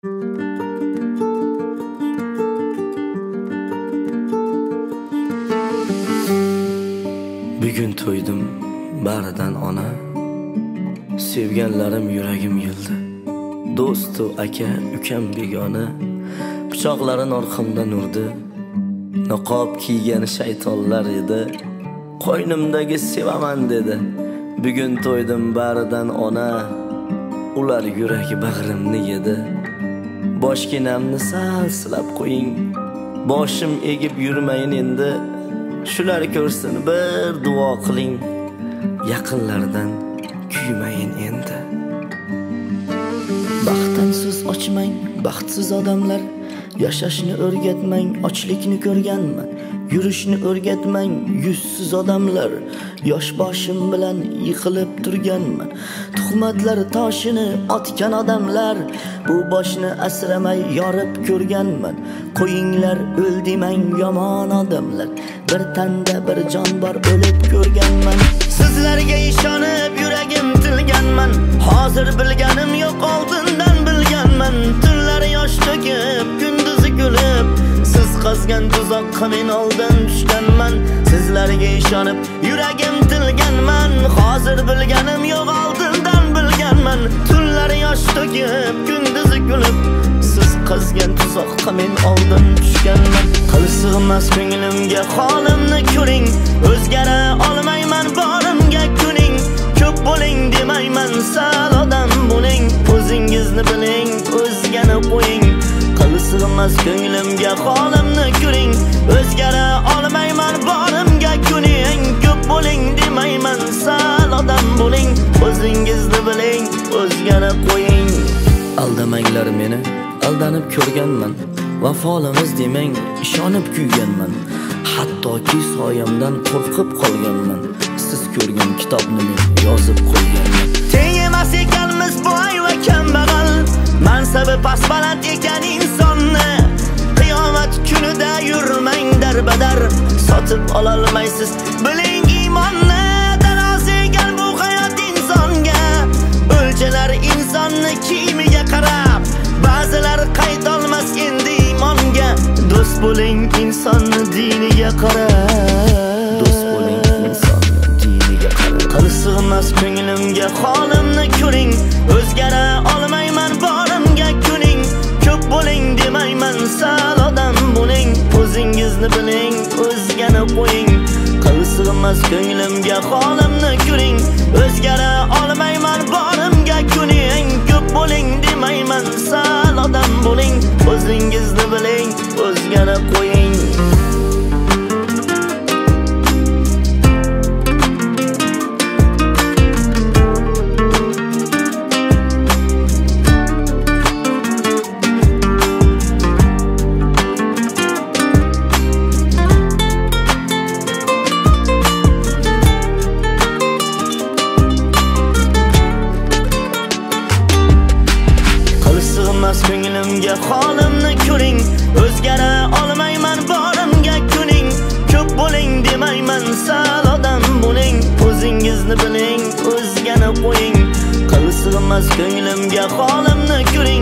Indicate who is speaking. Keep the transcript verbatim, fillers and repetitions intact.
Speaker 1: Bugun to'ydim baridan ona, sevganlarim yuragim yildi. Do'stu aka, ukam begona, pichoqlarin orqamdan urdi. Niqob kiygani shaytonlar edi, qo'ynimdagi sevaman dedi. Bugun to'ydim baridan ona, ular yuragi bag'rimni yedi. Boshginamni sal silab qo'ying, boshim egib yurmayin endi. Shular ko'rsin bir duo qiling, yaqinlardan kuymayin endi. Baxtdan so'z ochmang, baxtsiz odamlar, yashashni o'rgatmang, ochlikni ko'rganman. Yurishni o'rgatmang, yuzsiz odamlar, yosh boshim bilan yiqilib turganman. Tuhmatlar toshini otgan odamlar, bu boshni asramay yorib ko'rganman. Qo'yinglar o'ldimang yomon odamlar, bir tanda bir jon bor o'lib ko'rganman. Sizlarga ishonib yuragim tilganman, hozir bilganim yo'q, oldindan bilganman. Tunlar yosh to'kib, kunduzi kulib, siz qazgan tuzoqqa men oldin tushganman. Sizlarga ishonib yuragim tilganman, hozir bilganim yo'q, oldindan bilganman. Tunlar yosh to'kib, kunduzi kulib, siz qazgan tuzoqqa men oldin tushganman. Qilsig'mas ko'nglimga holimni ko'ring, o'zgara olmayman borimga kuning. Ko'p bo'ling demayman, sal odam bo'ling, o'zingizni biling, o'zgani qo'ying. Qilsig'mas ko'nglimga holimni ko'ring, o'zgara olmayman borimga kuning. Ko'p bo'ling demayman, sal odam bo'ling, o'zingizni biling, o'zgani qo'ying. Aldamanglar meni, aldanib ko'rganman. Vafolimiz demang, ishonib kuyganman. Hattoki soyamdan qo'rqib qolganman. Siz ko'rgan kitobni men yozib qo'yganman. Teng emas ekanmiz boy va kambag'al, mansabi past baland ekan insonni. Qiyomat kunida yurmang darbadar, sotib ololmaysiz biling iymonni. Tarozigan bu hayot insonga, o'lchalar insonni kiyimiga qarab. Ba'zilar qaytolmas endi imonga. Do'st bo'ling insonni diniga qarab. Do'st bo'ling insonni diniga qarab. Qilsig'mas ko'nglimga holimni ko'ring, o'zgara olmayman borimga kuning. Ko'p bo'ling demayman, sal odam bo'ling, o'zingizni biling, o'zgani qo'ying. Qilsig'mas ko'nglimga holimni ko'ring, o'zgara olmayman borimga kuning. Ko'p bo'ling demayman, sal odam bo'ling, o'zingizni biling, o'zgani qo'ying. Qilsig'mas ko'nglimga holimni ko'ring, o'zgara olmayman borimga kuning. Ko'p bo'ling demayman, sal odam bo'ling, o'zingizni biling, o'zgani qo'ying. Qilsig'mas ko'nglimga holimni ko'ring,